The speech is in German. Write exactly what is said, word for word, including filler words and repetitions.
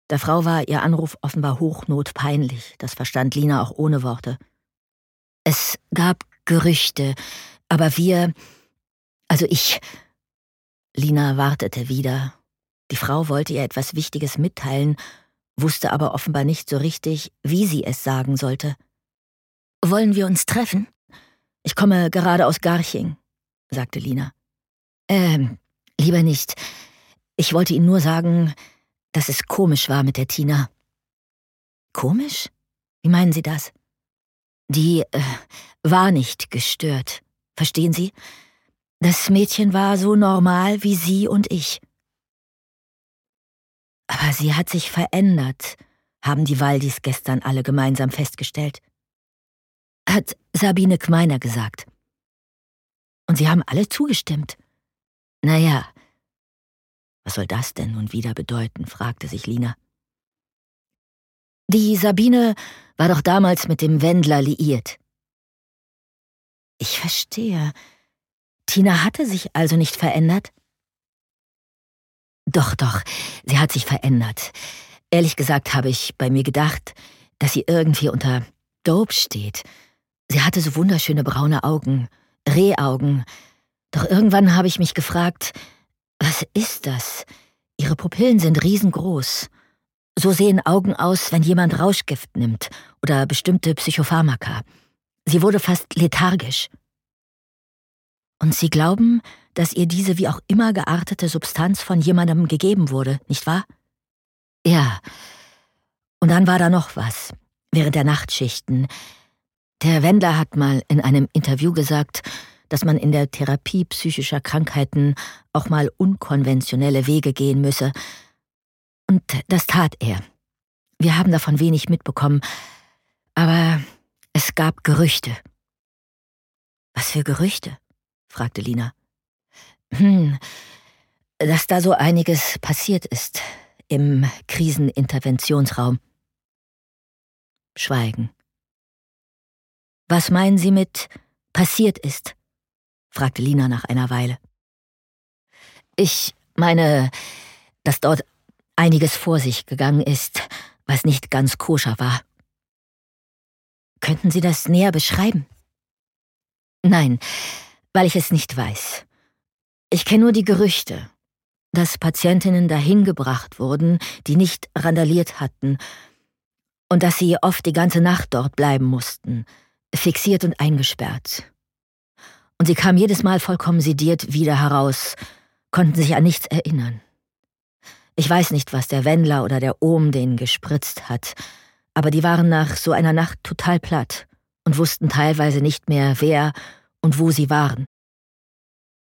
Der Frau war ihr Anruf offenbar hochnotpeinlich, das verstand Lina auch ohne Worte. Es gab Gerüchte, aber wir, also ich... Lina wartete wieder. Die Frau wollte ihr etwas Wichtiges mitteilen, wusste aber offenbar nicht so richtig, wie sie es sagen sollte. »Wollen wir uns treffen? Ich komme gerade aus Garching«, sagte Lina. »Ähm, lieber nicht. Ich wollte Ihnen nur sagen, dass es komisch war mit der Tina.« »Komisch? Wie meinen Sie das?« »Die äh, war nicht gestört. Verstehen Sie? Das Mädchen war so normal wie Sie und ich.« »Aber sie hat sich verändert«, haben die Waldis gestern alle gemeinsam festgestellt. Hat Sabine Gmeiner gesagt. Und sie haben alle zugestimmt. »Naja, was soll das denn nun wieder bedeuten?«, fragte sich Lina. »Die Sabine war doch damals mit dem Wendler liiert.« »Ich verstehe. Tina hatte sich also nicht verändert?« »Doch, doch, sie hat sich verändert. Ehrlich gesagt habe ich bei mir gedacht, dass sie irgendwie unter Dope steht. Sie hatte so wunderschöne braune Augen, Rehaugen. Doch irgendwann habe ich mich gefragt, was ist das? Ihre Pupillen sind riesengroß. So sehen Augen aus, wenn jemand Rauschgift nimmt oder bestimmte Psychopharmaka. Sie wurde fast lethargisch. Und Sie glauben, dass ihr diese wie auch immer geartete Substanz von jemandem gegeben wurde, nicht wahr? Ja. Und dann war da noch was, während der Nachtschichten. Der Wendler hat mal in einem Interview gesagt, dass man in der Therapie psychischer Krankheiten auch mal unkonventionelle Wege gehen müsse. Und das tat er. Wir haben davon wenig mitbekommen, aber es gab Gerüchte. »Was für Gerüchte?«, fragte Lina. »Hm, dass da so einiges passiert ist im Kriseninterventionsraum.« Schweigen. »Was meinen Sie mit passiert ist?«, fragte Lina nach einer Weile. »Ich meine, dass dort einiges vor sich gegangen ist, was nicht ganz koscher war.« »Könnten Sie das näher beschreiben?« »Nein, weil ich es nicht weiß. Ich kenne nur die Gerüchte, dass Patientinnen dahin gebracht wurden, die nicht randaliert hatten, und dass sie oft die ganze Nacht dort bleiben mussten, fixiert und eingesperrt. Und sie kamen jedes Mal vollkommen sediert wieder heraus, konnten sich an nichts erinnern. Ich weiß nicht, was der Wendler oder der Ohm denen gespritzt hat, aber die waren nach so einer Nacht total platt und wussten teilweise nicht mehr, wer und wo sie waren.